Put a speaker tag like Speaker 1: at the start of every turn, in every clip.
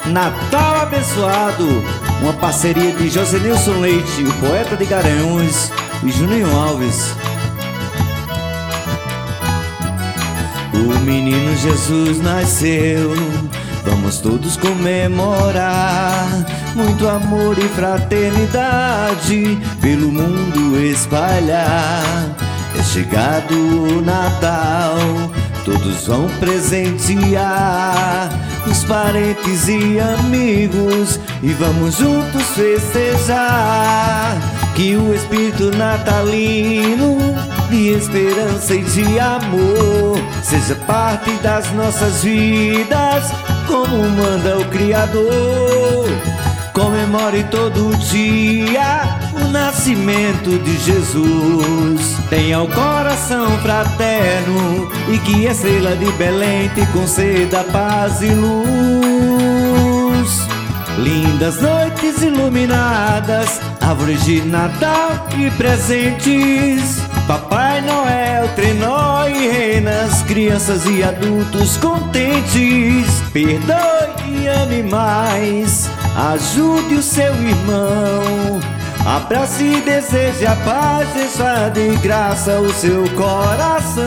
Speaker 1: Natal abençoado, uma parceria de Josenilson Leite, o poeta de Garanhuns, e Juninho Alves. O menino Jesus nasceu, vamos todos comemorar. Muito amor e fraternidade pelo mundo espalhar. É chegado o Natal, todos vão presentear os parentes e amigos, e vamos juntos festejar. Que o espírito natalino de esperança e de amor seja parte das nossas vidas, como manda o Criador. Comemore todo dia o nascimento de Jesus. Tenha o coração fraterno e que a estrela de Belém te conceda paz e luz. Lindas noites iluminadas, árvores de Natal e presentes, Papai Noel, trenó e renas, crianças e adultos contentes. Perdoe e ame mais, ajude o seu irmão, abrace e deseje a paz, deixa de graça o seu coração.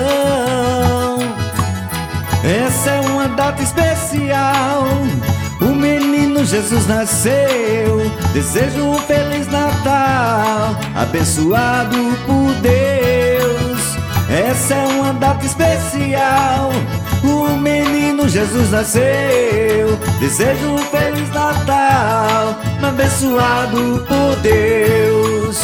Speaker 1: Essa é uma data especial, o menino Jesus nasceu. Desejo um Feliz Natal, abençoado por Deus. Essa é uma data especial, o menino Jesus nasceu. Desejo um Feliz Natal, abençoado por Deus.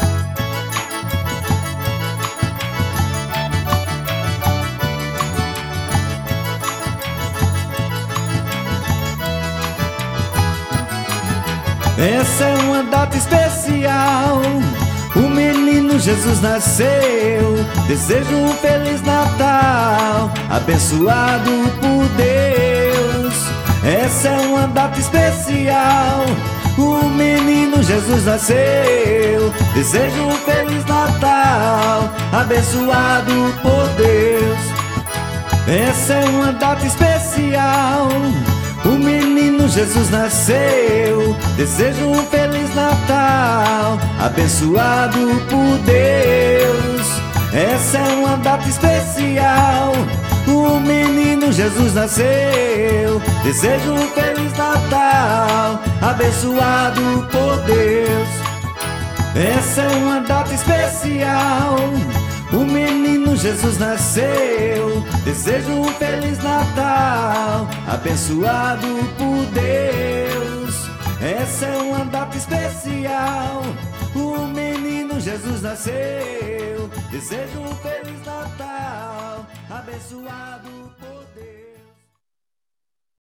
Speaker 1: Essa é uma data especial, o menino Jesus nasceu. Desejo um Feliz Natal, abençoado por Deus. Essa é uma data especial, o menino Jesus nasceu. Desejo um Feliz Natal, abençoado por Deus. Essa é uma data especial, o menino Jesus nasceu. Desejo um Feliz Natal, abençoado por Deus. Essa é uma data especial, o menino Jesus nasceu. Desejo um Feliz Natal, abençoado por Deus. Essa é uma data especial, o menino Jesus nasceu. Desejo um Feliz Natal, abençoado por Deus. Essa é uma data especial, o menino Jesus nasceu. Desejo um Feliz Natal, abençoado por Deus.